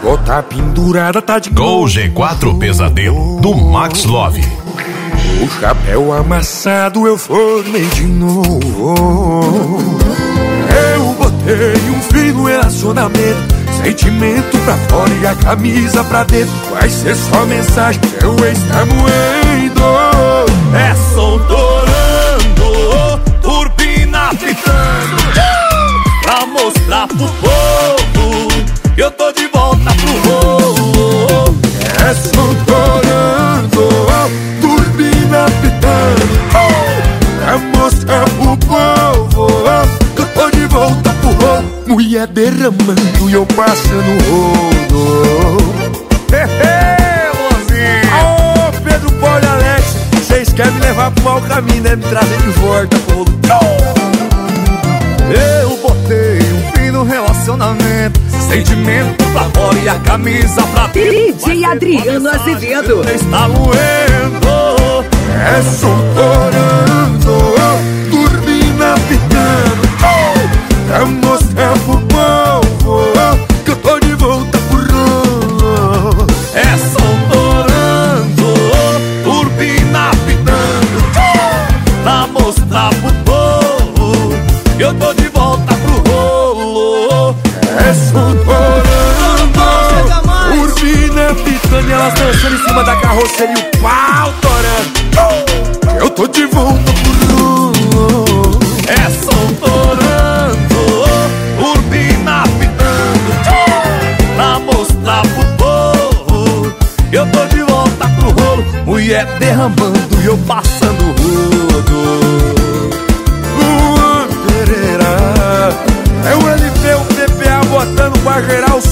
Bota pendurada, tá de Gol G4 Pesadelo, do Max Love. O chapéu amassado eu formei de novo. Eu botei um fim no relacionamento, sentimento pra fora e a camisa pra dentro. Vai ser só mensagem, seu ex tá moendo. É som torando, turbina fritando, pra mostrar pro povo que eu tô de volta pro rolo. É som torando, turbina fritando, pra mostrar pro povo que eu tô de volta pro rolo. Mulher derramando e eu passando rolo. Ô Pedro, Paulo e Alex, vocês querem me levar pro mau caminho, né? Me trazer de volta pro rolo. Eu botei um fim no relacionamento, sentimento pra fora e a camisa pra dentro. DJ Adriano Azevedo Está moendo. É som torando, turbina pitando, pra mostrar pro povo que eu tô de volta pro rolo. É som torando, turbina pitando, pra mostrar pro povo que eu tô de volta pro rolo. É som torando, turbina pitando e elas dançando em cima da carroceria e o pau torando. Eu tô de volta pro rolo. É som torando, turbina pitando, pra mostrar pro povo que eu tô de volta pro rolo. Mulher derramando e eu passando rodo. Luan Pereira, é o LP, o PPA botando pra geral